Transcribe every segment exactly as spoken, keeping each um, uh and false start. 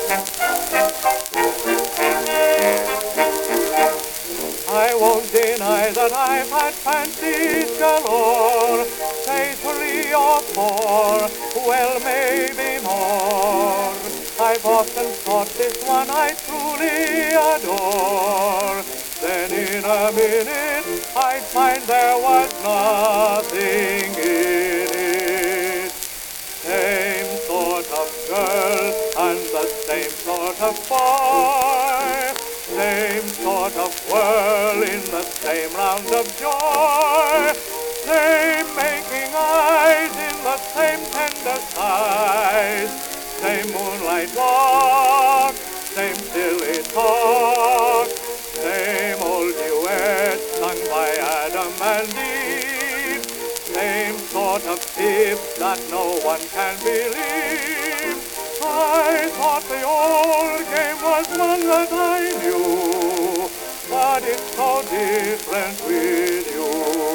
I won't deny that I've had fancies galore, say three or four, well maybe more. I've often thought this one I truly adore. Then in a minute I'd find there was nothing in it. Same sort of girl and the same sort of boy, same sort of whirl in the same round of joy, same making eyes in the same tender sighs, same moonlight walk, same silly talk, same old duet sung by Adam and Eve, same sort of tips that no one can believe. I thought the old game was one that I knew, but it's so different with you.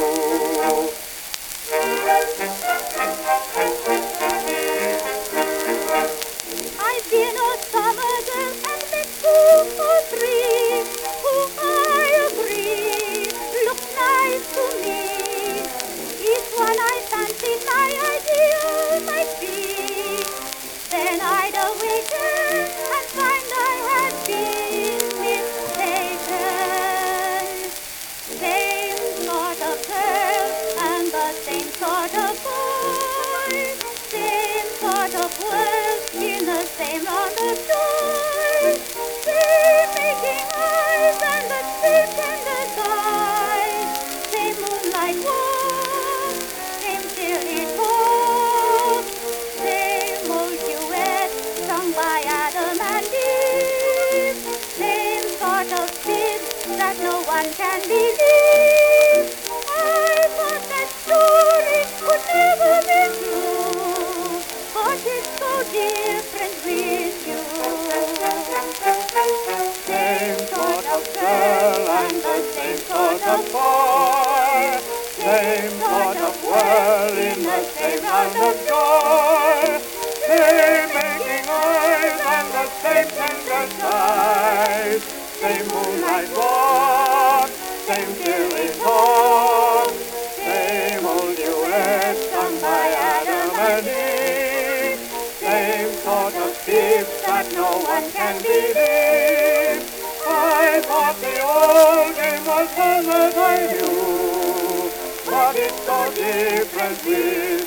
I've been a summer girl and met two or three who I agree look nice to me. Each one I fancied my ideal might be. Then I'd awaken and find I had been mistaken. Same sort of girl and the same sort of boy, same sort of world in the same round of joy, same making eyes and the same tender sighs, same moonlight walk, same silly talk, same old duet sung by Adam and Eve, same sort of tips that no one can believe. I thought that stories could never be true, but it's so different with you. Same sort of girl and the same sort of boy, same sort of whirl in the same round of joy, same making eyes and the same tender sighs, same moonlight walk, same silly talk, same old duet sung by Adam and Eve, same sort of tips that no one can believe. I thought the old game was one that I knew, but it's so different with